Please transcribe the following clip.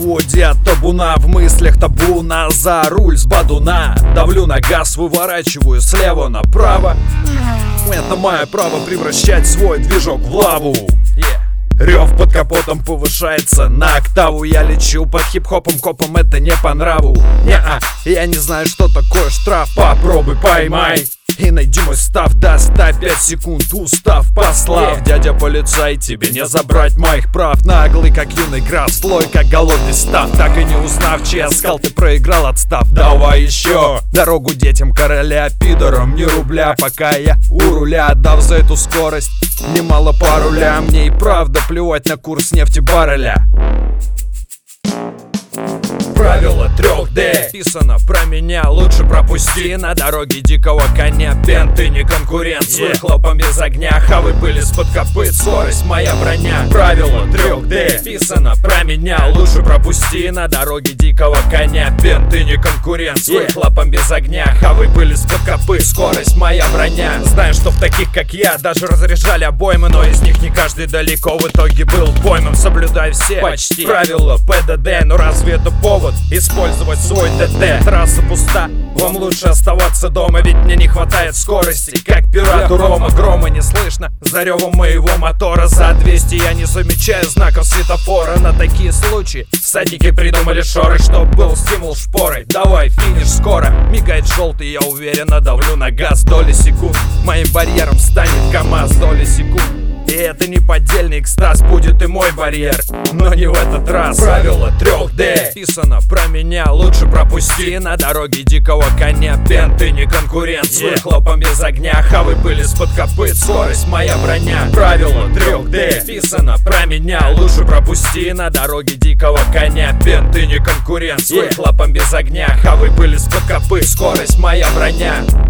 свободе от табуна, в мыслях табуна, за руль с бадуна. Давлю на газ, выворачиваю слева направо. Это мое право превращать свой движок в лаву. Рев под капотом повышается на октаву. Я лечу под хип-хопом, копом это не по нраву. Я не знаю, что такое штраф. Попробуй поймай и найди мой став. До 105 секунд устав послав. Дядя полицай, тебе не забрать моих прав. Наглый как юный граф, слой как голодный став. Так и не узнав, чей оскал ты проиграл, отстав. Давай еще дорогу детям короля, пидорам ни рубля, пока я у руля. Отдав за эту скорость немало паруля. Мне и правда плевать на курс нефти барреля. Правило 3D писано про меня, лучше пропусти. На дороге дикого коня бенты не конкурент. С выхлопом без огня, хавы пыли с-под копыт, скорость моя броня. Правило 3D писано про меня, лучше пропусти. На дороге дикого коня бенты не конкурент. С выхлопом без огня, хавы пыли с-под копыт, скорость моя броня. Знаю, что в таких как я даже разряжали обоймы, но из них не каждый далеко в итоге был пойман. Соблюдай все почти правила ПДД, но разве это повод использовать свой ДТ? Трасса пуста, вам лучше оставаться дома, ведь мне не хватает скорости, как пирату Рома. Грома не слышно за ревом моего мотора. За 200 я не замечаю знаков светофора. На такие случаи всадники придумали шоры, чтоб был стимул шпорой. Давай, финиш скоро. Мигает желтый, я уверенно давлю на газ. Доли секунд моим барьером станет КамАЗ. Доли секунд, и это не поддельный экстаз, будет и мой барьер, но не в этот раз. Правило 3D писано про меня, лучше пропусти. На дороге дикого коня бенты не конкурент. С выхлопом без огня, хавы пыли с-под копыт, скорость моя броня. Правило 3D писано про меня, лучше пропусти. На дороге дикого коня бенты не конкурент. С выхлопом без огня, хавы пыли с-под копыт, скорость моя броня.